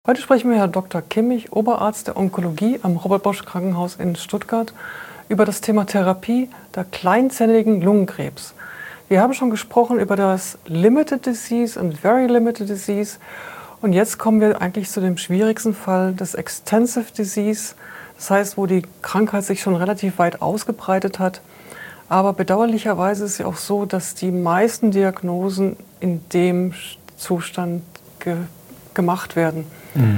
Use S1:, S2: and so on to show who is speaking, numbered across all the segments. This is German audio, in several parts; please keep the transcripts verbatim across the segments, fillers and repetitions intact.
S1: Heute sprechen wir Herrn Doktor Kimmich, Oberarzt der Onkologie am Robert-Bosch-Krankenhaus in Stuttgart, über das Thema Therapie der kleinzelligen Lungenkrebs. Wir haben schon gesprochen über das Limited Disease und Very Limited Disease. Und jetzt kommen wir eigentlich zu dem schwierigsten Fall des Extensive Disease. Das heißt, wo die Krankheit sich schon relativ weit ausgebreitet hat. Aber bedauerlicherweise ist es ja auch so, dass die meisten Diagnosen in dem Zustand ge gemacht werden. Mhm.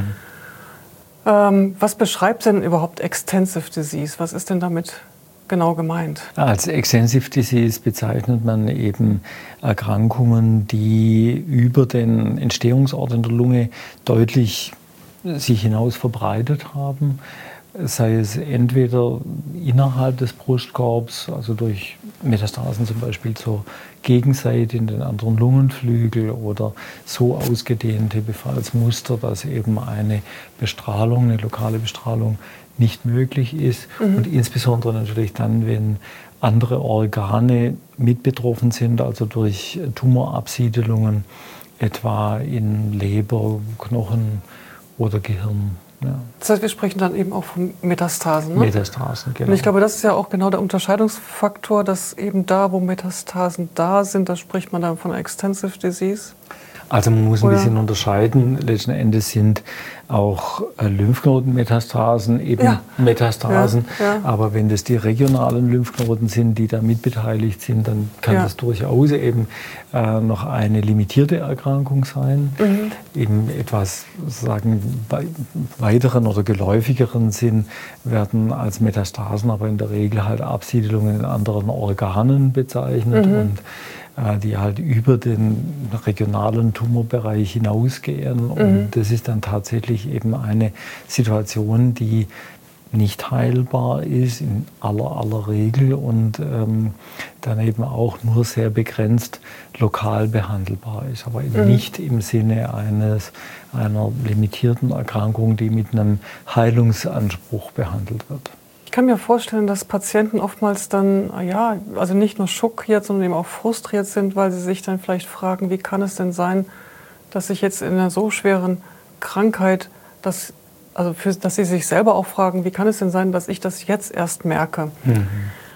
S1: Ähm, was beschreibt denn überhaupt Extensive Disease? Was ist denn damit genau gemeint?
S2: Als Extensive Disease bezeichnet man eben Erkrankungen, die über den Entstehungsort in der Lunge deutlich sich hinaus verbreitet haben. Sei es entweder innerhalb des Brustkorbs, also durch Metastasen zum Beispiel zur Gegenseite in den anderen Lungenflügel, oder so ausgedehnte Befallsmuster, dass eben eine Bestrahlung, eine lokale Bestrahlung nicht möglich ist. Mhm. Und insbesondere natürlich dann, wenn andere Organe mit betroffen sind, also durch Tumorabsiedelungen, etwa in Leber, Knochen oder Gehirn. Ja.
S1: Das heißt, wir sprechen dann eben auch von Metastasen. Ne?
S2: Metastasen, genau.
S1: Und ich glaube, das ist ja auch genau der Unterscheidungsfaktor, dass eben da, wo Metastasen da sind, da spricht man dann von Extensive Disease.
S2: Also man muss ein
S1: Oder?
S2: bisschen unterscheiden. Letzten Endes sind auch Lymphknotenmetastasen eben ja. Metastasen. Ja, ja. Aber wenn das die regionalen Lymphknoten sind, die da mitbeteiligt sind, dann kann ja. das durchaus eben äh, noch eine limitierte Erkrankung sein. Mhm. Im etwas sagen, weiteren oder geläufigeren Sinn werden als Metastasen aber in der Regel halt Absiedelungen in anderen Organen bezeichnet. Mhm. Und die halt über den regionalen Tumorbereich hinausgehen. Und mhm. das ist dann tatsächlich eben eine Situation, die nicht heilbar ist, in aller, aller Regel, und ähm, dann eben auch nur sehr begrenzt lokal behandelbar ist, aber mhm. nicht im Sinne eines, einer limitierten Erkrankung, die mit einem Heilungsanspruch behandelt wird.
S1: Ich kann mir vorstellen, dass Patienten oftmals dann, ja, also nicht nur schockiert, sondern eben auch frustriert sind, weil sie sich dann vielleicht fragen, wie kann es denn sein, dass ich jetzt in einer so schweren Krankheit, dass, also für, dass sie sich selber auch fragen, wie kann es denn sein, dass ich das jetzt erst merke? Mhm.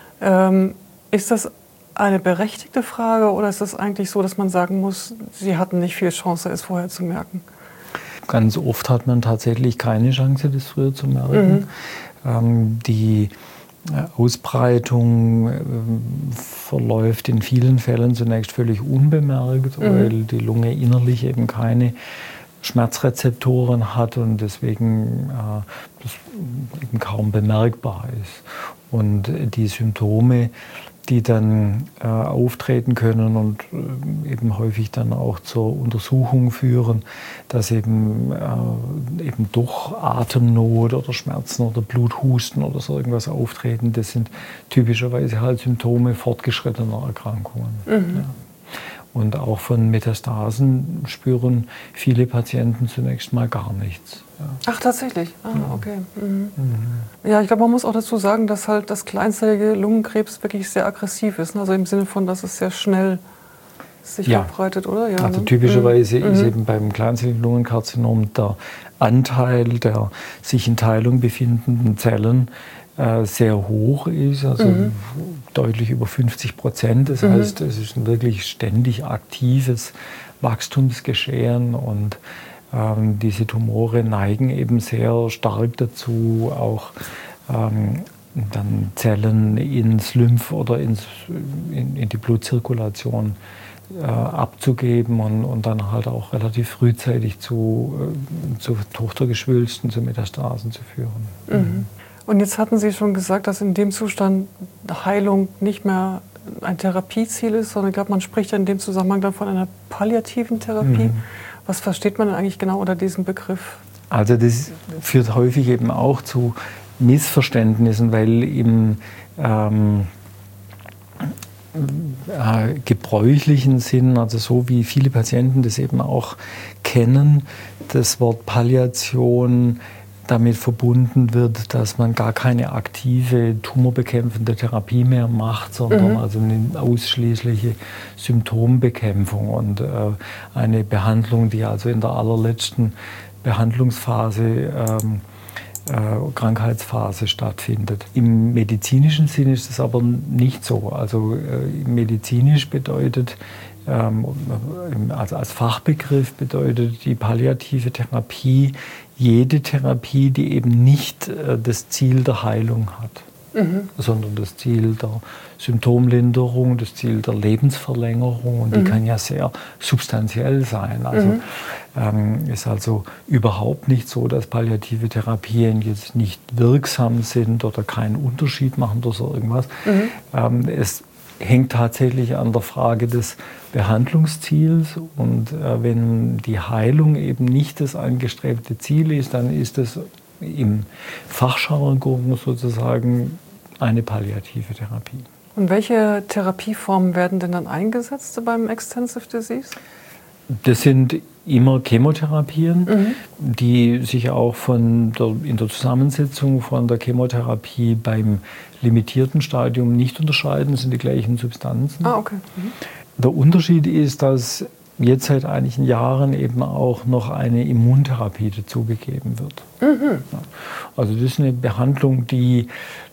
S1: Ähm, ist das eine berechtigte Frage oder ist es eigentlich so, dass man sagen muss, sie hatten nicht viel Chance, es vorher zu merken?
S2: Ganz oft hat man tatsächlich keine Chance, das früher zu merken. Mhm. Die Ausbreitung verläuft in vielen Fällen zunächst völlig unbemerkt, mhm. weil die Lunge innerlich eben keine Schmerzrezeptoren hat und deswegen äh, das eben kaum bemerkbar ist. Und die Symptome, die dann äh, auftreten können und äh, eben häufig dann auch zur Untersuchung führen, dass eben, äh, eben doch Atemnot oder Schmerzen oder Bluthusten oder so irgendwas auftreten. Das sind typischerweise halt Symptome fortgeschrittener Erkrankungen. Mhm. Ja. Und auch von Metastasen spüren viele Patienten zunächst mal gar nichts. Ja.
S1: Ach, tatsächlich? Ah, okay. Mhm. Mhm. Ja, ich glaube, man muss auch dazu sagen, dass halt das kleinzellige Lungenkrebs wirklich sehr aggressiv ist. Ne? Also im Sinne von, dass es sehr schnell sich ja. verbreitet, oder? Ja,
S2: also
S1: ne?
S2: typischerweise
S1: mhm.
S2: ist eben beim kleinzelligen Lungenkarzinom der Anteil der sich in Teilung befindenden Zellen äh, sehr hoch ist, also mhm. deutlich über fünfzig Prozent. Das mhm. heißt, es ist ein wirklich ständig aktives Wachstumsgeschehen und ähm, diese Tumore neigen eben sehr stark dazu, auch ähm, dann Zellen ins Lymph oder ins, in, in die Blutzirkulation äh, abzugeben und, und dann halt auch relativ frühzeitig zu, äh, zu Tochtergeschwülsten, zu Metastasen zu führen.
S1: Mhm. Und jetzt hatten Sie schon gesagt, dass in dem Zustand Heilung nicht mehr ein Therapieziel ist, sondern ich glaube, man spricht ja in dem Zusammenhang dann von einer palliativen Therapie. Mhm. Was versteht man denn eigentlich genau unter diesem Begriff?
S2: Also das führt häufig eben auch zu Missverständnissen, weil im ähm, äh, gebräuchlichen Sinn, also so wie viele Patienten das eben auch kennen, das Wort Palliation damit verbunden wird, dass man gar keine aktive tumorbekämpfende Therapie mehr macht, sondern mhm. also eine ausschließliche Symptombekämpfung und äh, eine Behandlung, die also in der allerletzten Behandlungsphase, ähm, äh, Krankheitsphase stattfindet. Im medizinischen Sinne ist es aber nicht so. Also äh, medizinisch bedeutet, ähm, also als Fachbegriff bedeutet die palliative Therapie jede Therapie, die eben nicht äh, das Ziel der Heilung hat. Mhm. Sondern das Ziel der Symptomlinderung, das Ziel der Lebensverlängerung. Und die mhm. kann ja sehr substanziell sein. Also mhm. ähm, ist also überhaupt nicht so, dass palliative Therapien jetzt nicht wirksam sind oder keinen Unterschied machen oder so irgendwas. Mhm. Ähm, es hängt tatsächlich an der Frage des Behandlungsziels. Und äh, wenn die Heilung eben nicht das angestrebte Ziel ist, dann ist es im Fachjargon sozusagen eine palliative Therapie.
S1: Und welche Therapieformen werden denn dann eingesetzt beim Extensive Disease?
S2: Das sind immer Chemotherapien, mhm. die sich auch von der, in der Zusammensetzung von der Chemotherapie beim limitierten Stadium nicht unterscheiden. Das sind die gleichen Substanzen.
S1: Ah, okay. Mhm.
S2: Der Unterschied ist, dass jetzt seit einigen Jahren eben auch noch eine Immuntherapie dazugegeben wird. Mhm. Also das ist eine Behandlung, die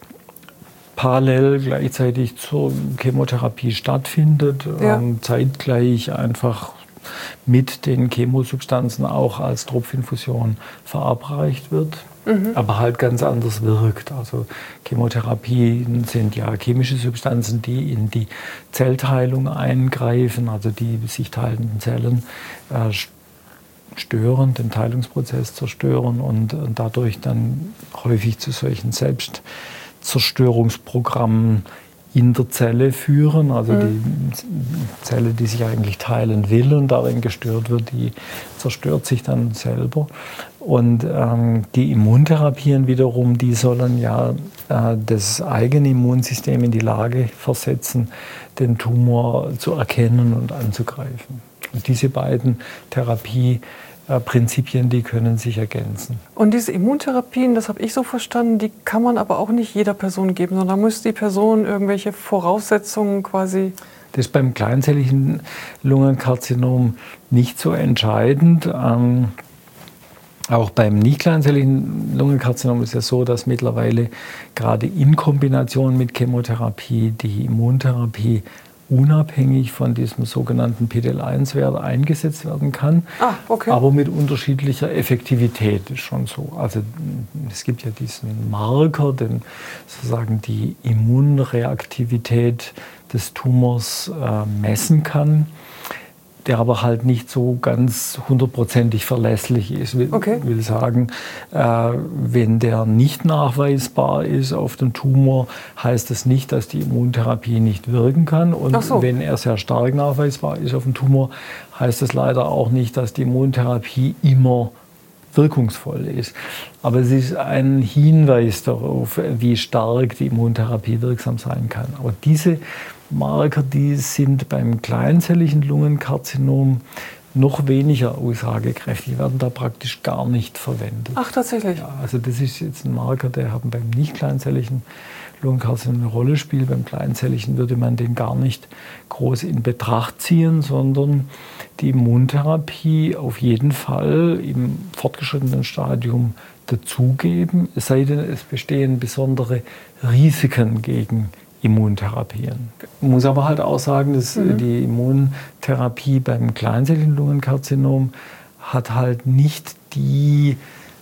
S2: parallel gleichzeitig zur Chemotherapie stattfindet, ja. ähm, zeitgleich einfach mit den Chemosubstanzen auch als Tropfinfusion verabreicht wird, mhm. aber halt ganz anders wirkt. Also Chemotherapien sind ja chemische Substanzen, die in die Zellteilung eingreifen, also die sich teilenden Zellen äh, stören, den Teilungsprozess zerstören und, und dadurch dann häufig zu solchen Selbstzerstörungsprogrammen in der Zelle führen. Also mhm. die Zelle, die sich eigentlich teilen will und darin gestört wird, die zerstört sich dann selber. Und ähm, die Immuntherapien wiederum, die sollen ja äh, das eigene Immunsystem in die Lage versetzen, den Tumor zu erkennen und anzugreifen. Und diese beiden Therapieprinzipien, die können sich ergänzen.
S1: Und diese Immuntherapien, das habe ich so verstanden, die kann man aber auch nicht jeder Person geben, sondern muss die Person irgendwelche Voraussetzungen quasi...
S2: Das ist beim kleinzelligen Lungenkarzinom nicht so entscheidend. Ähm, auch beim nicht kleinzelligen Lungenkarzinom ist es so, dass mittlerweile gerade in Kombination mit Chemotherapie die Immuntherapie unabhängig von diesem sogenannten P D L eins Wert eingesetzt werden kann,
S1: ah, okay.
S2: aber mit unterschiedlicher Effektivität ist schon so. Also es gibt ja diesen Marker, den sozusagen die Immunreaktivität des Tumors äh, messen kann, der aber halt nicht so ganz hundertprozentig verlässlich ist. Ich
S1: okay.
S2: will sagen, äh, wenn der nicht nachweisbar ist auf dem Tumor, heißt das nicht, dass die Immuntherapie nicht wirken kann. Und
S1: so.
S2: wenn er sehr stark nachweisbar ist auf dem Tumor, heißt das leider auch nicht, dass die Immuntherapie immer wirkungsvoll ist. Aber es ist ein Hinweis darauf, wie stark die Immuntherapie wirksam sein kann. Aber diese Marker, die sind beim kleinzelligen Lungenkarzinom noch weniger aussagekräftig, die werden da praktisch gar nicht verwendet.
S1: Ach, tatsächlich?
S2: Ja, also das ist jetzt ein Marker, der haben beim nicht kleinzelligen Lungenkarzinom eine Rolle spielt. Beim kleinzelligen würde man den gar nicht groß in Betracht ziehen, sondern die Immuntherapie auf jeden Fall im fortgeschrittenen Stadium dazugeben, es sei denn, es bestehen besondere Risiken gegen Immuntherapien. Man muss aber halt auch sagen, dass mhm. die Immuntherapie beim kleinzelligen Lungenkarzinom hat halt nicht die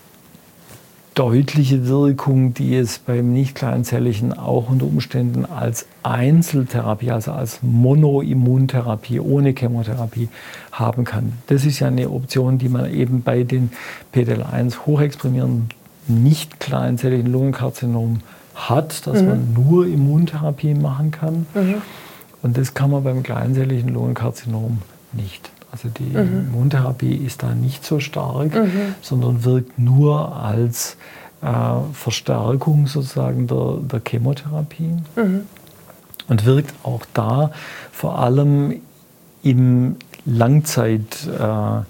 S2: deutliche Wirkung, die es beim nicht kleinzelligen auch unter Umständen als Einzeltherapie, also als Monoimmuntherapie ohne Chemotherapie haben kann. Das ist ja eine Option, die man eben bei den P D L eins hochexprimierenden nicht kleinzelligen Lungenkarzinom hat, dass mhm. man nur Immuntherapie machen kann. Mhm. Und das kann man beim kleinzelligen Lungenkarzinom nicht. Also die mhm. Immuntherapie ist da nicht so stark, mhm. sondern wirkt nur als äh, Verstärkung sozusagen der, der Chemotherapie mhm. und wirkt auch da vor allem im Langzeitauskommen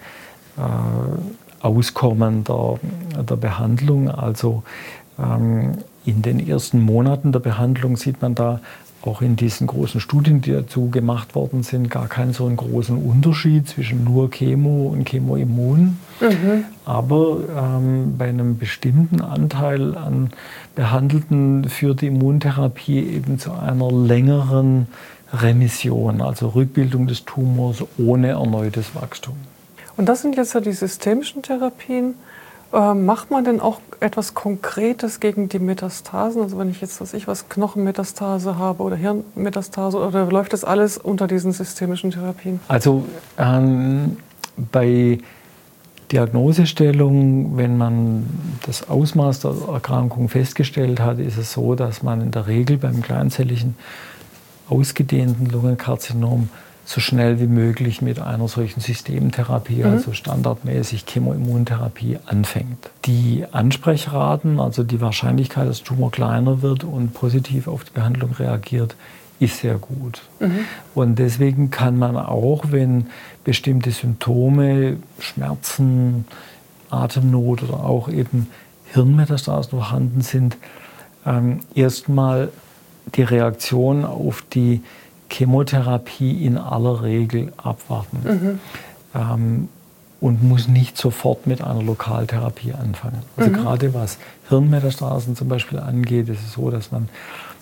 S2: äh, äh, der, der Behandlung. Also ähm, in den ersten Monaten der Behandlung sieht man da auch in diesen großen Studien, die dazu gemacht worden sind, gar keinen so einen großen Unterschied zwischen nur Chemo und Chemoimmun. Mhm. Aber ähm, bei einem bestimmten Anteil an Behandelten führt die Immuntherapie eben zu einer längeren Remission, also Rückbildung des Tumors ohne erneutes Wachstum.
S1: Und das sind jetzt ja die systemischen Therapien. Äh, macht man denn auch etwas Konkretes gegen die Metastasen? Also wenn ich jetzt, was ich was, Knochenmetastase habe oder Hirnmetastase, oder läuft das alles unter diesen systemischen Therapien?
S2: Also ähm, bei Diagnosestellung, wenn man das Ausmaß der Erkrankung festgestellt hat, ist es so, dass man in der Regel beim kleinzelligen, ausgedehnten Lungenkarzinom so schnell wie möglich mit einer solchen Systemtherapie, mhm. also standardmäßig Chemoimmuntherapie, anfängt. Die Ansprechraten, also die Wahrscheinlichkeit, dass der Tumor kleiner wird und positiv auf die Behandlung reagiert, ist sehr gut. Mhm. Und deswegen kann man auch, wenn bestimmte Symptome, Schmerzen, Atemnot oder auch eben Hirnmetastasen vorhanden sind, ähm, erstmal die Reaktion auf die Chemotherapie in aller Regel abwarten. Mhm. Ähm, und muss nicht sofort mit einer Lokaltherapie anfangen. Also mhm. gerade was Hirnmetastasen zum Beispiel angeht, ist es so, dass man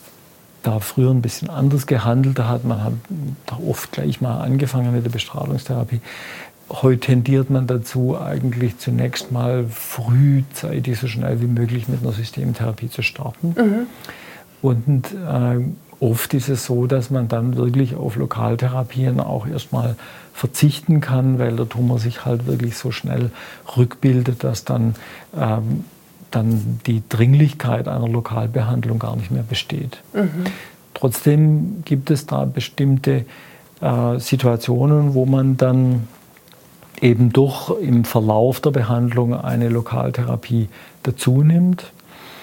S2: da früher ein bisschen anders gehandelt hat. Man hat da oft gleich mal angefangen mit der Bestrahlungstherapie. Heute tendiert man dazu, eigentlich zunächst mal frühzeitig so schnell wie möglich mit einer Systemtherapie zu starten. Mhm. Und äh, oft ist es so, dass man dann wirklich auf Lokaltherapien auch erstmal verzichten kann, weil der Tumor sich halt wirklich so schnell rückbildet, dass dann, ähm, dann die Dringlichkeit einer Lokalbehandlung gar nicht mehr besteht. Mhm. Trotzdem gibt es da bestimmte äh, Situationen, wo man dann eben doch im Verlauf der Behandlung eine Lokaltherapie dazu nimmt.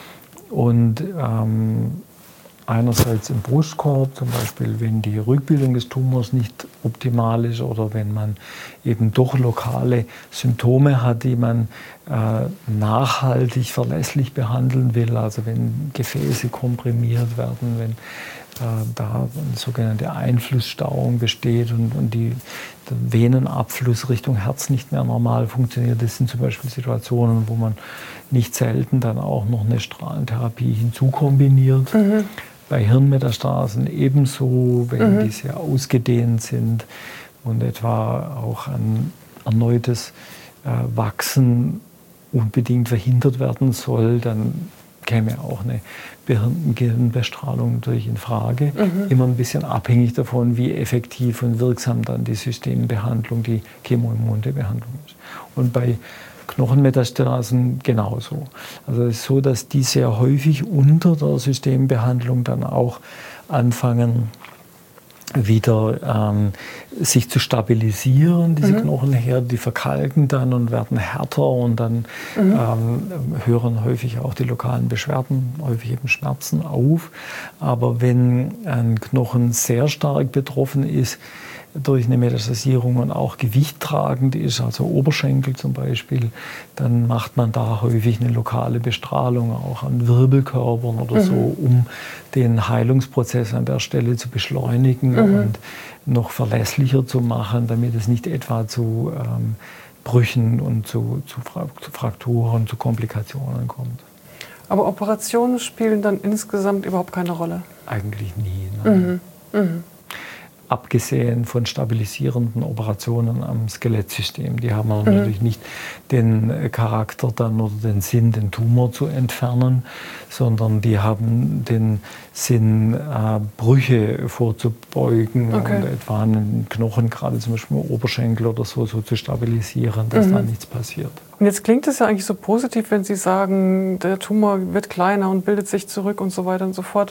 S2: Und ähm, einerseits im Brustkorb, zum Beispiel, wenn die Rückbildung des Tumors nicht optimal ist oder wenn man eben doch lokale Symptome hat, die man äh, nachhaltig, verlässlich behandeln will, also wenn Gefäße komprimiert werden, wenn äh, da eine sogenannte Einflussstauung besteht und, und die, der Venenabfluss Richtung Herz nicht mehr normal funktioniert. Das sind zum Beispiel Situationen, wo man nicht selten dann auch noch eine Strahlentherapie hinzukombiniert. Mhm. Bei Hirnmetastasen ebenso, wenn mhm. die sehr ausgedehnt sind und etwa auch ein erneutes äh, Wachsen unbedingt verhindert werden soll, dann käme auch eine Gehirnbestrahlung natürlich in Frage. Mhm. Immer ein bisschen abhängig davon, wie effektiv und wirksam dann die Systembehandlung, die Chemoimmunbehandlung ist. Und bei Knochenmetastasen genauso. Also es ist so, dass die sehr häufig unter der Systembehandlung dann auch anfangen, wieder ähm, sich zu stabilisieren, diese mhm. Knochenherde, die verkalken dann und werden härter und dann mhm. ähm, hören häufig auch die lokalen Beschwerden, häufig eben Schmerzen auf. Aber wenn ein Knochen sehr stark betroffen ist, durch eine Metastasierung und auch gewichttragend ist, also Oberschenkel zum Beispiel, dann macht man da häufig eine lokale Bestrahlung auch an Wirbelkörpern oder mhm. so, um den Heilungsprozess an der Stelle zu beschleunigen mhm. und noch verlässlicher zu machen, damit es nicht etwa zu ähm, Brüchen und zu, zu, Fra zu Frakturen, zu Komplikationen kommt.
S1: Aber Operationen spielen dann insgesamt überhaupt keine Rolle?
S2: Eigentlich nie. Nein. Mhm. Mhm. Abgesehen von stabilisierenden Operationen am Skelettsystem. Die haben mhm. natürlich nicht den Charakter dann oder den Sinn, den Tumor zu entfernen, sondern die haben den Sinn, äh, Brüche vorzubeugen okay. und etwa einen Knochen, gerade zum Beispiel im Oberschenkel oder so, so zu stabilisieren, dass mhm. da nichts passiert.
S1: Und jetzt klingt es ja eigentlich so positiv, wenn Sie sagen, der Tumor wird kleiner und bildet sich zurück und so weiter und so fort.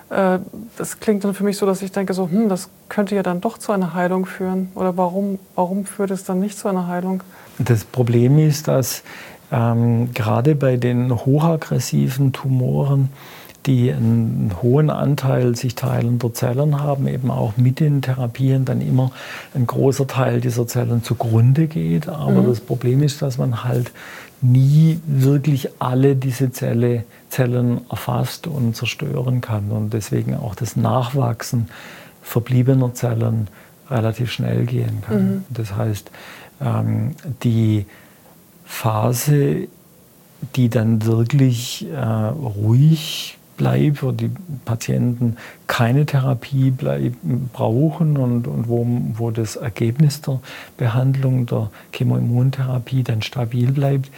S1: Das klingt dann für mich so, dass ich denke, so, hm, das könnte ja dann doch zu einer Heilung führen. Oder warum, warum führt es dann nicht zu einer Heilung?
S2: Das Problem ist, dass ähm, gerade bei den hochaggressiven Tumoren die einen hohen Anteil sich teilender Zellen haben, eben auch mit den Therapien dann immer ein großer Teil dieser Zellen zugrunde geht. Aber mhm. das Problem ist, dass man halt nie wirklich alle diese Zelle, Zellen erfasst und zerstören kann und deswegen auch das Nachwachsen verbliebener Zellen relativ schnell gehen kann. Mhm. Das heißt, ähm, die Phase, die dann wirklich äh, ruhig bleibt, wo die Patienten keine Therapie bleiben, brauchen und, und wo, wo das Ergebnis der Behandlung der Chemoimmuntherapie dann stabil bleibt,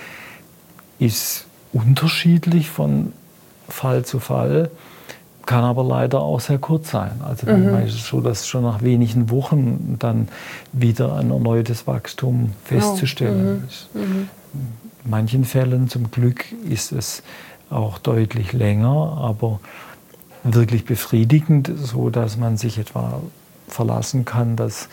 S2: ist unterschiedlich von Fall zu Fall, kann aber leider auch sehr kurz sein. Also manchmal mhm. ist es so, dass schon nach wenigen Wochen dann wieder ein erneutes Wachstum festzustellen oh. ist. Mhm. In manchen Fällen zum Glück ist es auch deutlich länger, aber wirklich befriedigend, so dass man sich etwa verlassen kann, dass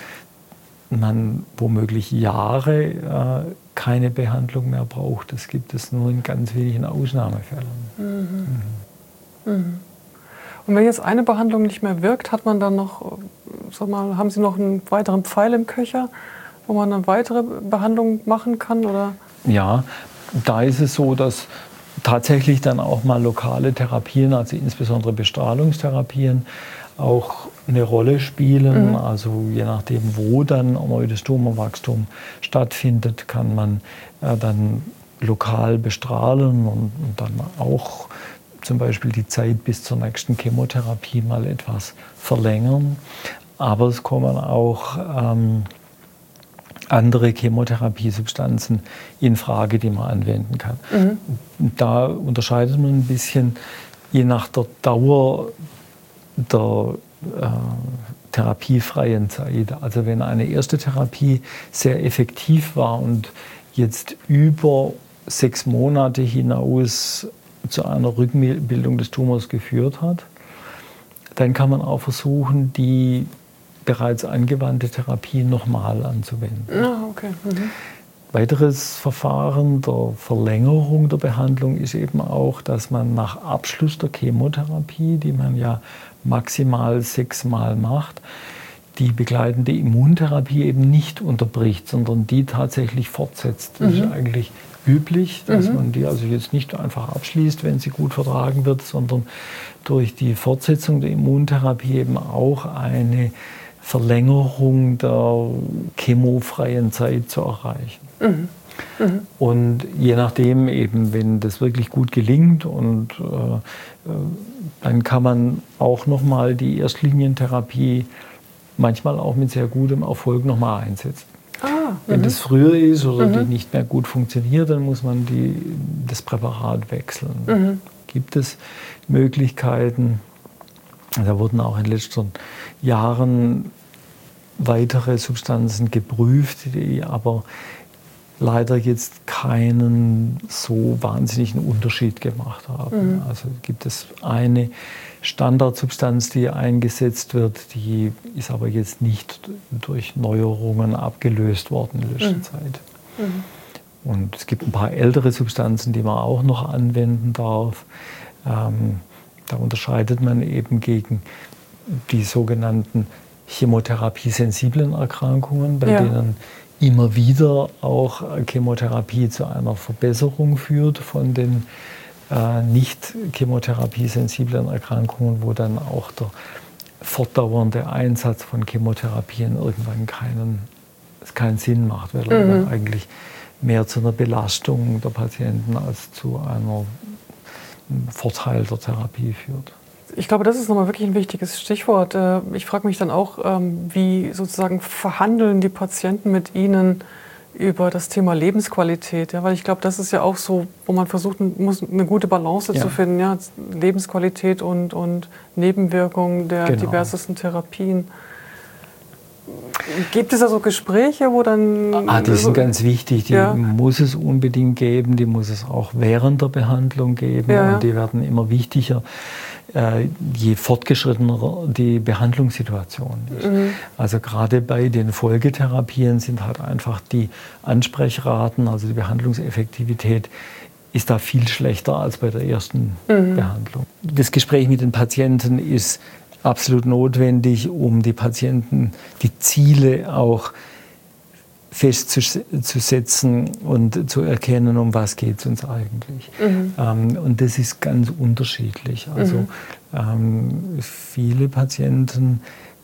S2: man womöglich Jahre äh, keine Behandlung mehr braucht. Das gibt es nur in ganz wenigen Ausnahmefällen. Mhm.
S1: Mhm. Mhm. Und wenn jetzt eine Behandlung nicht mehr wirkt, hat man dann noch, sag mal, haben Sie noch einen weiteren Pfeil im Köcher, wo man eine weitere Behandlung machen kann? Oder?
S2: Ja, da ist es so, dass tatsächlich dann auch mal lokale Therapien, also insbesondere Bestrahlungstherapien, auch eine Rolle spielen. Mhm. Also je nachdem, wo dann erneutes Tumorwachstum stattfindet, kann man äh, dann lokal bestrahlen und, und dann auch zum Beispiel die Zeit bis zur nächsten Chemotherapie mal etwas verlängern. Aber es kommen auch ähm, andere Chemotherapiesubstanzen in Frage, die man anwenden kann. Mhm. Da unterscheidet man ein bisschen je nach der Dauer der äh, therapiefreien Zeit. Also wenn eine erste Therapie sehr effektiv war und jetzt über sechs Monate hinaus zu einer Rückbildung des Tumors geführt hat, dann kann man auch versuchen, die bereits angewandte Therapie nochmal anzuwenden.
S1: Ah, okay. Mhm.
S2: Weiteres Verfahren der Verlängerung der Behandlung ist eben auch, dass man nach Abschluss der Chemotherapie, die man ja maximal sechsmal macht, die begleitende Immuntherapie eben nicht unterbricht, sondern die tatsächlich fortsetzt. Das mhm. ist eigentlich üblich, dass mhm. man die also jetzt nicht einfach abschließt, wenn sie gut vertragen wird, sondern durch die Fortsetzung der Immuntherapie eben auch eine Verlängerung der chemofreien Zeit zu erreichen. Mhm. Mhm. Und je nachdem eben, wenn das wirklich gut gelingt, und äh, dann kann man auch nochmal die Erstlinientherapie manchmal auch mit sehr gutem Erfolg nochmal einsetzen. Ah, wenn das früher ist oder mhm. die nicht mehr gut funktioniert, dann muss man die, das Präparat wechseln. Mhm. Gibt es Möglichkeiten? Da wurden auch in den letzten Jahren weitere Substanzen geprüft, die aber leider jetzt keinen so wahnsinnigen Unterschied gemacht haben. Mhm. Also gibt es eine Standardsubstanz, die eingesetzt wird, die ist aber jetzt nicht durch Neuerungen abgelöst worden in letzter mhm. Zeit. Mhm. Und es gibt ein paar ältere Substanzen, die man auch noch anwenden darf. Ähm, da unterscheidet man eben gegen die sogenannten chemotherapiesensiblen Erkrankungen, bei ja. denen immer wieder auch Chemotherapie zu einer Verbesserung führt von den äh, nicht chemotherapiesensiblen Erkrankungen, wo dann auch der fortdauernde Einsatz von Chemotherapien irgendwann keinen, keinen Sinn macht, weil er mhm. dann eigentlich mehr zu einer Belastung der Patienten als zu einem Vorteil der Therapie führt.
S1: Ich glaube, das ist nochmal wirklich ein wichtiges Stichwort. Ich frage mich dann auch, wie sozusagen verhandeln die Patienten mit Ihnen über das Thema Lebensqualität? Ja, weil ich glaube, das ist ja auch so, wo man versucht, muss eine gute Balance ja. zu finden. Ja? Lebensqualität und, und Nebenwirkungen der genau. diversesten Therapien. Gibt es da so Gespräche, wo dann...
S2: Ah, die sind ganz wichtig, die ja. muss es unbedingt geben, die muss es auch während der Behandlung geben ja. und die werden immer wichtiger, äh, je fortgeschrittener die Behandlungssituation ist. Mhm. Also gerade bei den Folgetherapien sind halt einfach die Ansprechraten, also die Behandlungseffektivität ist da viel schlechter als bei der ersten mhm. Behandlung. Das Gespräch mit den Patienten ist absolut notwendig, um die Patienten die Ziele auch festzusetzen und zu erkennen, um was geht es uns eigentlich. Mhm. Ähm, und das ist ganz unterschiedlich. Also mhm. ähm, viele Patienten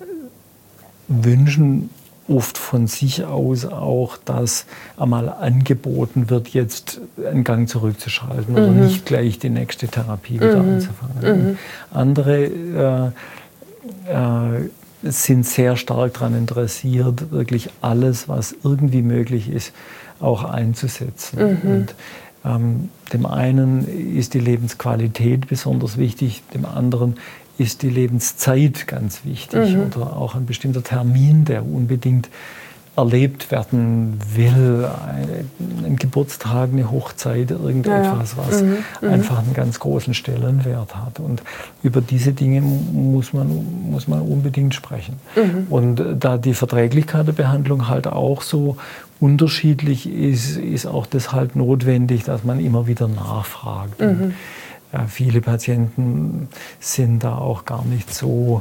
S2: wünschen oft von sich aus auch, dass einmal angeboten wird, jetzt einen Gang zurückzuschalten mhm. oder nicht gleich die nächste Therapie wieder mhm. anzufangen. Mhm. Andere äh, äh, sind sehr stark daran interessiert, wirklich alles, was irgendwie möglich ist, auch einzusetzen. Mhm. Und ähm, dem einen ist die Lebensqualität besonders wichtig, dem anderen ist die Lebenszeit ganz wichtig mhm. oder auch ein bestimmter Termin, der unbedingt erlebt werden will, ein, ein Geburtstag, eine Hochzeit, irgendetwas, ja, ja. was mhm. einfach einen ganz großen Stellenwert hat. Und über diese Dinge muss man, muss man unbedingt sprechen. Mhm. Und da die Verträglichkeit der Behandlung halt auch so unterschiedlich ist, ist auch deshalb notwendig, dass man immer wieder nachfragt. Mhm. Ja, viele Patienten sind da auch gar nicht so,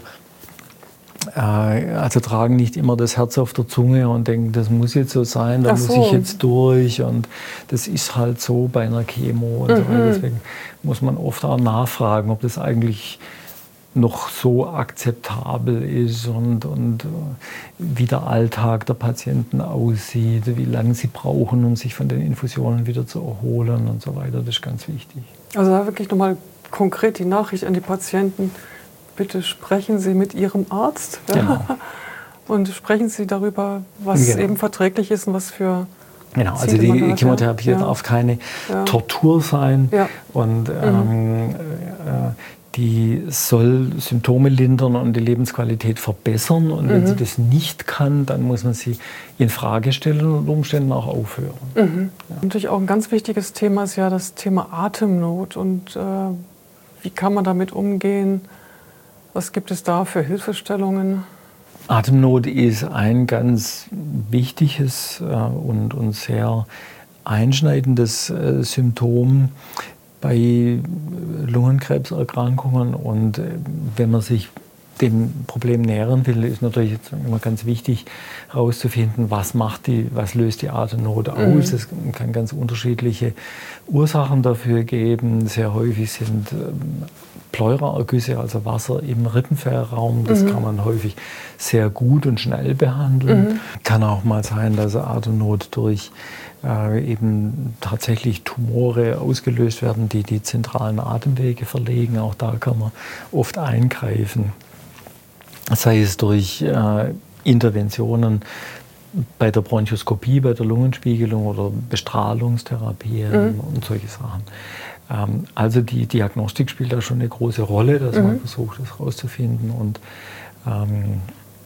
S2: äh, also tragen nicht immer das Herz auf der Zunge und denken, das muss jetzt so sein, da so. muss ich jetzt durch und das ist halt so bei einer Chemo. Und mhm. so. Deswegen muss man oft auch nachfragen, ob das eigentlich noch so akzeptabel ist und, und wie der Alltag der Patienten aussieht, wie lange sie brauchen, um sich von den Infusionen wieder zu erholen und so weiter. Das ist ganz wichtig.
S1: Also da wirklich nochmal konkret die Nachricht an die Patienten, bitte sprechen Sie mit Ihrem Arzt ja, genau. und sprechen Sie darüber, was genau. eben verträglich ist und was für
S2: Genau, also die hat, Chemotherapie ja. darf keine ja. Tortur sein ja. und ähm, mhm. äh, die soll Symptome lindern und die Lebensqualität verbessern. Und wenn mhm. sie das nicht kann, dann muss man sie in Frage stellen und unter Umständen auch aufhören.
S1: Mhm. Ja. Natürlich auch ein ganz wichtiges Thema ist ja das Thema Atemnot. Und äh, wie kann man damit umgehen? Was gibt es da für Hilfestellungen?
S2: Atemnot ist ein ganz wichtiges äh, und, und sehr einschneidendes äh, Symptom bei Lungenkrebserkrankungen. Und wenn man sich dem Problem nähern will, ist natürlich jetzt immer ganz wichtig herauszufinden, was macht die, was löst die Atemnot aus. Mhm. Es kann ganz unterschiedliche Ursachen dafür geben. Sehr häufig sind Pleuraergüsse, also Wasser im Rippenfellraum. Das mhm. kann man häufig sehr gut und schnell behandeln. Mhm. Kann auch mal sein, dass Atemnot durch äh, eben tatsächlich Tumore ausgelöst werden, die die zentralen Atemwege verlegen. Auch da kann man oft eingreifen. Sei es durch äh, Interventionen bei der Bronchoskopie, bei der Lungenspiegelung oder Bestrahlungstherapien mhm. und solche Sachen. Ähm, also die Diagnostik spielt da schon eine große Rolle, dass mhm. man versucht, das herauszufinden. Und ähm,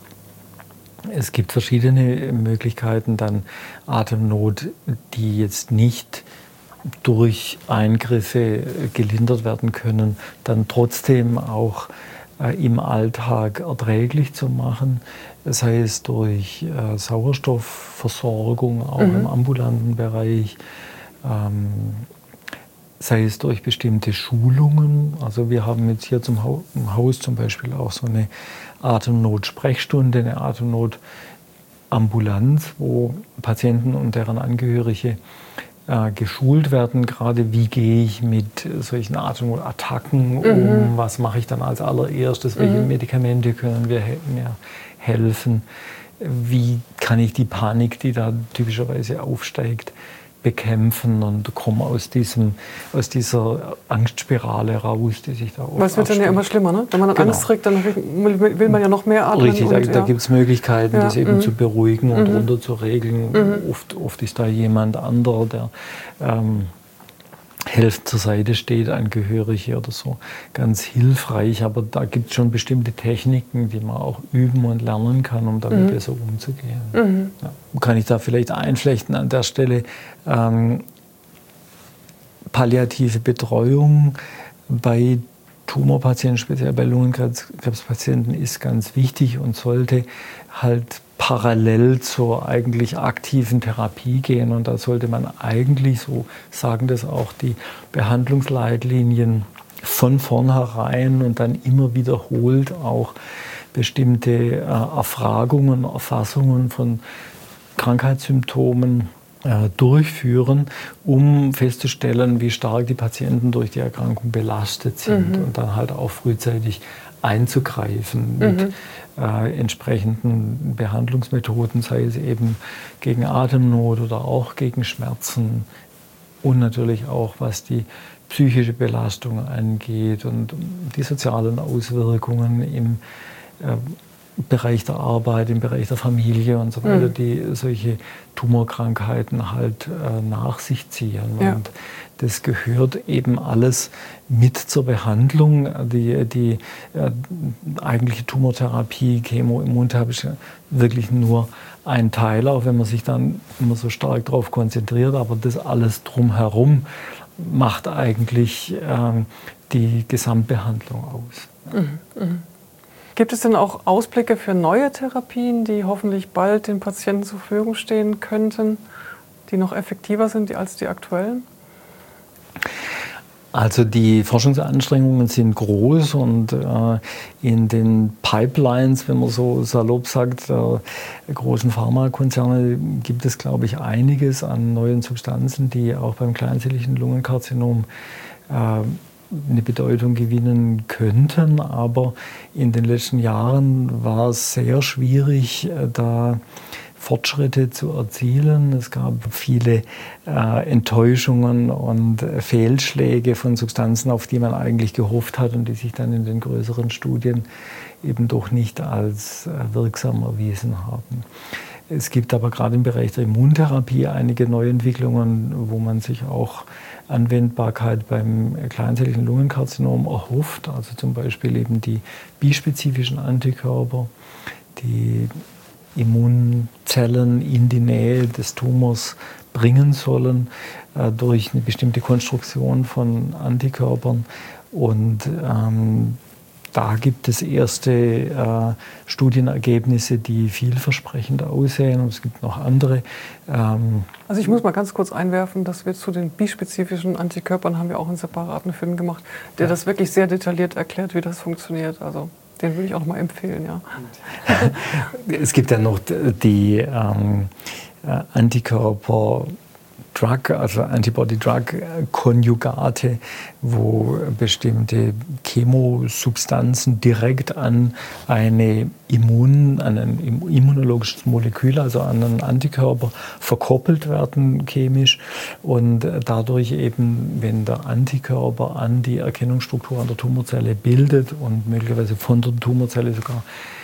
S2: es gibt verschiedene Möglichkeiten, dann Atemnot, die jetzt nicht durch Eingriffe gelindert werden können, dann trotzdem auch äh, im Alltag erträglich zu machen. Sei es durch äh, Sauerstoffversorgung, auch mhm. im ambulanten Bereich, ähm, sei es durch bestimmte Schulungen. Also wir haben jetzt hier zum ha im Haus zum Beispiel auch so eine Atemnot-Sprechstunde, eine Atemnot-Ambulanz, wo Patienten und deren Angehörige äh, geschult werden, gerade wie gehe ich mit solchen Atemnotattacken mhm. um, was mache ich dann als allererstes, welche mhm. Medikamente können wir he mir helfen, wie kann ich die Panik, die da typischerweise aufsteigt, bekämpfen und komme aus, diesem, aus dieser Angstspirale raus, die sich da oft
S1: Weil es wird dann ja immer schlimmer, ne? Wenn man genau. Angst trägt, dann will man ja noch mehr atmen.
S2: Richtig,
S1: und,
S2: da,
S1: ja.
S2: da gibt es Möglichkeiten, ja. das eben mhm. zu beruhigen und mhm. runter zu regeln. Mhm. Oft, oft ist da jemand anderer, der ähm, helfen zur Seite steht, Angehörige oder so, ganz hilfreich. Aber da gibt es schon bestimmte Techniken, die man auch üben und lernen kann, um damit mhm. besser umzugehen. Mhm. Ja. Kann ich da vielleicht einflechten an der Stelle? Ähm, palliative Betreuung bei Tumorpatienten, speziell bei Lungenkrebspatienten, ist ganz wichtig und sollte halt parallel zur eigentlich aktiven Therapie gehen. Und da sollte man eigentlich, so sagen das auch die Behandlungsleitlinien, von vornherein und dann immer wiederholt auch bestimmte äh, Erfragungen, Erfassungen von Krankheitssymptomen äh, durchführen, um festzustellen, wie stark die Patienten durch die Erkrankung belastet sind, mhm. und dann halt auch frühzeitig einzugreifen mit mhm. äh, entsprechenden Behandlungsmethoden, sei es eben gegen Atemnot oder auch gegen Schmerzen und natürlich auch was die psychische Belastung angeht und die sozialen Auswirkungen im äh, Bereich der Arbeit, im Bereich der Familie und so weiter, mhm. die solche Tumorkrankheiten halt äh, nach sich ziehen. Ja. Und das gehört eben alles mit zur Behandlung. Die, die äh, eigentliche Tumortherapie, Chemo, Immuntherapie ist wirklich nur ein Teil, auch wenn man sich dann immer so stark darauf konzentriert, aber das alles drumherum macht eigentlich ähm, die Gesamtbehandlung aus.
S1: Mhm, mh. Gibt es denn auch Ausblicke für neue Therapien, die hoffentlich bald den Patienten zur Verfügung stehen könnten, die noch effektiver sind als die aktuellen?
S2: Also die Forschungsanstrengungen sind groß und äh, in den Pipelines, wenn man so salopp sagt, der großen Pharmakonzerne gibt es, glaube ich, einiges an neuen Substanzen, die auch beim kleinzelligen Lungenkarzinom äh, eine Bedeutung gewinnen könnten. Aber in den letzten Jahren war es sehr schwierig, da Fortschritte zu erzielen. Es gab viele äh, Enttäuschungen und äh, Fehlschläge von Substanzen, auf die man eigentlich gehofft hat und die sich dann in den größeren Studien eben doch nicht als äh, wirksam erwiesen haben. Es gibt aber gerade im Bereich der Immuntherapie einige Neuentwicklungen, wo man sich auch Anwendbarkeit beim kleinzelligen Lungenkarzinom erhofft. Also zum Beispiel eben die bispezifischen Antikörper, die Immunzellen in die Nähe des Tumors bringen sollen äh, durch eine bestimmte Konstruktion von Antikörpern. Und ähm, da gibt es erste äh, Studienergebnisse, die vielversprechend aussehen. Und es gibt noch andere.
S1: Ähm also ich muss mal ganz kurz einwerfen, dass wir zu den bispezifischen Antikörpern haben wir auch einen separaten Film gemacht, der ja. das wirklich sehr detailliert erklärt, wie das funktioniert. Also den würde ich auch mal empfehlen, ja.
S2: Es gibt ja noch die ähm, Antikörper Drug, also Antibody-Drug-Konjugate, wo bestimmte Chemosubstanzen direkt an eine Immun, an ein immunologisches Molekül, also an einen Antikörper verkoppelt werden chemisch und dadurch eben, wenn der Antikörper an die Erkennungsstruktur an der Tumorzelle bildet und möglicherweise von der Tumorzelle sogar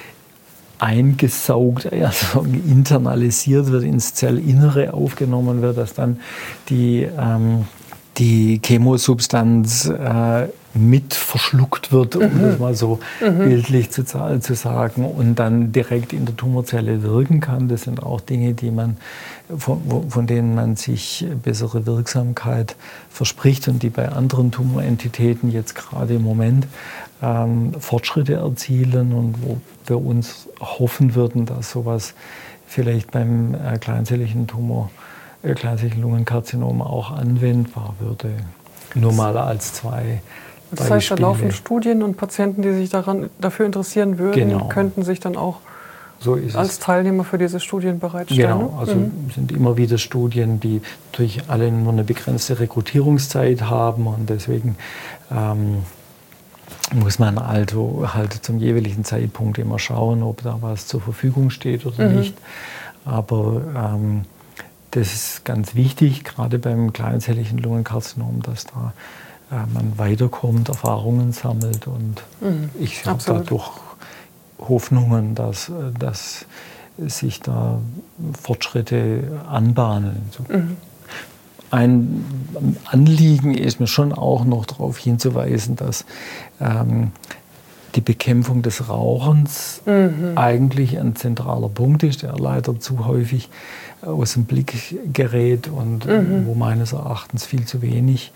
S2: eingesaugt, also internalisiert wird, ins Zellinnere aufgenommen wird, dass dann die, ähm, die Chemosubstanz äh, mit verschluckt wird, um mhm. das mal so mhm. bildlich zu, zu sagen, und dann direkt in der Tumorzelle wirken kann. Das sind auch Dinge, die man, von, von denen man sich bessere Wirksamkeit verspricht und die bei anderen Tumorentitäten jetzt gerade im Moment ähm, Fortschritte erzielen und wo wir uns hoffen würden, dass sowas vielleicht beim äh, kleinzelligen Tumor, äh, kleinzelligen Lungenkarzinom auch anwendbar würde. Nur mal als zwei
S1: Das heißt, da laufen Studien und Patienten, die sich daran, dafür interessieren würden, genau. könnten sich dann auch so als Teilnehmer für diese Studien bereitstellen.
S2: Genau, also mhm. sind immer wieder Studien, die durch alle nur eine begrenzte Rekrutierungszeit haben und deswegen ähm, muss man also halt zum jeweiligen Zeitpunkt immer schauen, ob da was zur Verfügung steht oder mhm. nicht. Aber ähm, das ist ganz wichtig, gerade beim kleinzelligen Lungenkarzinom, dass da man weiterkommt, Erfahrungen sammelt und mhm, ich habe dadurch Hoffnungen, dass, dass sich da Fortschritte anbahnen. Mhm. Ein Anliegen ist mir schon auch noch darauf hinzuweisen, dass ähm, die Bekämpfung des Rauchens mhm. eigentlich ein zentraler Punkt ist, der leider zu häufig aus dem Blick gerät und mhm. wo meines Erachtens viel zu wenig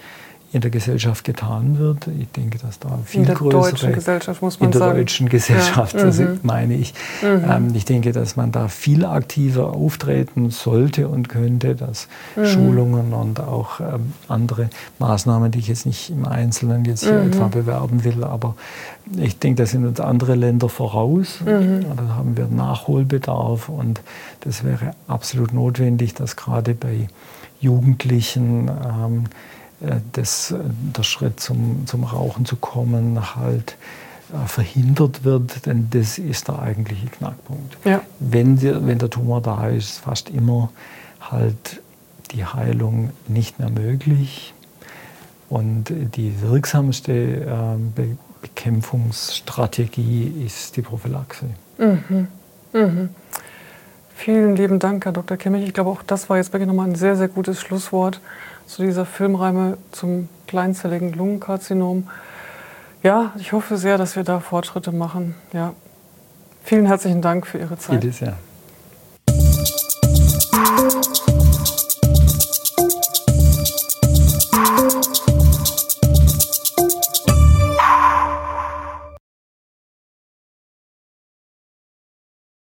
S2: in der Gesellschaft getan wird. Ich denke, dass da viel
S1: in der
S2: größere...
S1: deutschen Gesellschaft, muss man
S2: in der
S1: sagen.
S2: deutschen Gesellschaft,
S1: ja.
S2: also
S1: mhm.
S2: meine ich.
S1: Mhm.
S2: Ähm, ich denke, dass man da viel aktiver auftreten sollte und könnte, dass mhm. Schulungen und auch ähm, andere Maßnahmen, die ich jetzt nicht im Einzelnen jetzt hier mhm. etwa bewerben will, aber ich denke, da sind uns andere Länder voraus. Mhm. Da haben wir Nachholbedarf und das wäre absolut notwendig, dass gerade bei Jugendlichen ähm, Das, der Schritt zum, zum Rauchen zu kommen halt äh, verhindert wird, denn das ist der eigentliche Knackpunkt. Ja. Wenn, die, wenn der Tumor da ist, ist fast immer halt die Heilung nicht mehr möglich und die wirksamste äh, Be Bekämpfungsstrategie ist die Prophylaxe.
S1: Mhm. Mhm. Vielen lieben Dank, Herr Doktor Kimmich. Ich glaube, auch das war jetzt wirklich nochmal ein sehr, sehr gutes Schlusswort zu dieser Filmreihe zum kleinzelligen Lungenkarzinom. Ja, ich hoffe sehr, dass wir da Fortschritte machen. Ja. Vielen herzlichen Dank für Ihre Zeit.
S2: Bitte sehr.